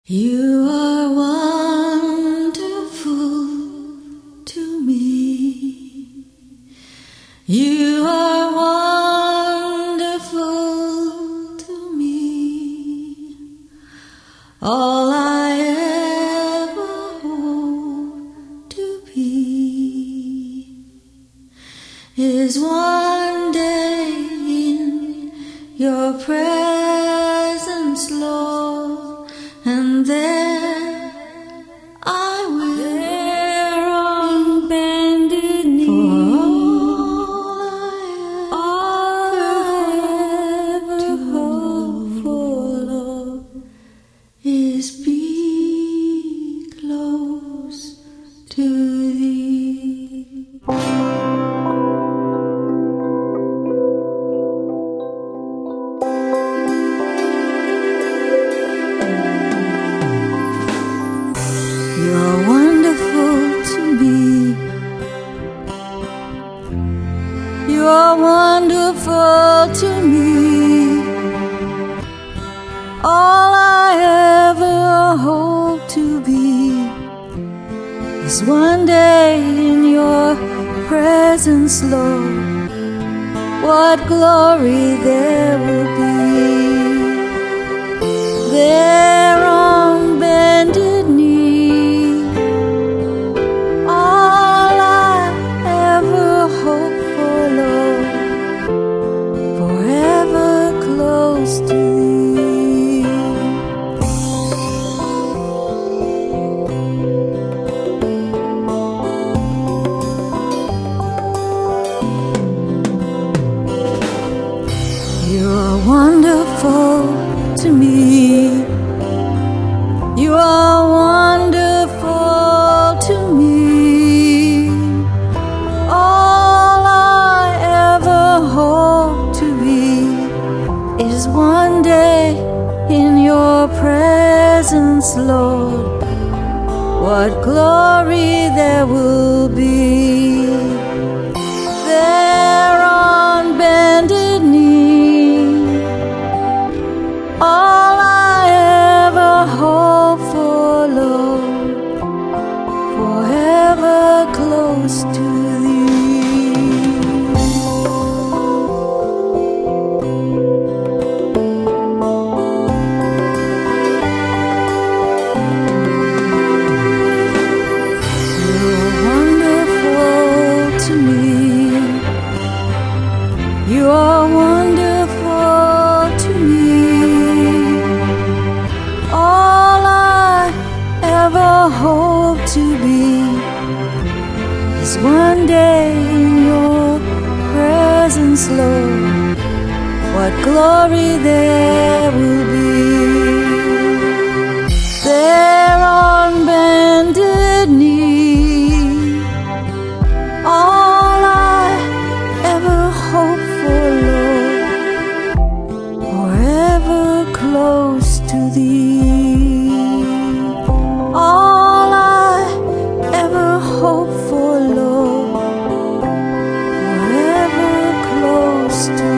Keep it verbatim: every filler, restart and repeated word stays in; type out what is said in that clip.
You are wonderful to me. You are wonderful to me. All I ever hope to be is one day in your presence, Lord, and there I will there on bended knee. For all I ever hope for, Lord, is be close to thee. You are wonderful to me. You are wonderful to me. All I ever hope to be is one day in your presence, Lord. What glory there will be there on bended knee. All I ever hope for, Lord, forever close to thee. You are wonderful to me. You are wonderful to me. All I ever hope to be is one day in your presence, Lord. What glory there will be there on bended knee. All I ever hope for, Lord, forever close to thee. You're wonderful to me. You are wonderful to me. All I ever hope to be is one day in your presence, Lord. What glory there will be there on bended knee. All I ever hope for, Lord, forever close to thee. All I ever hope for, Lord, forever close to thee.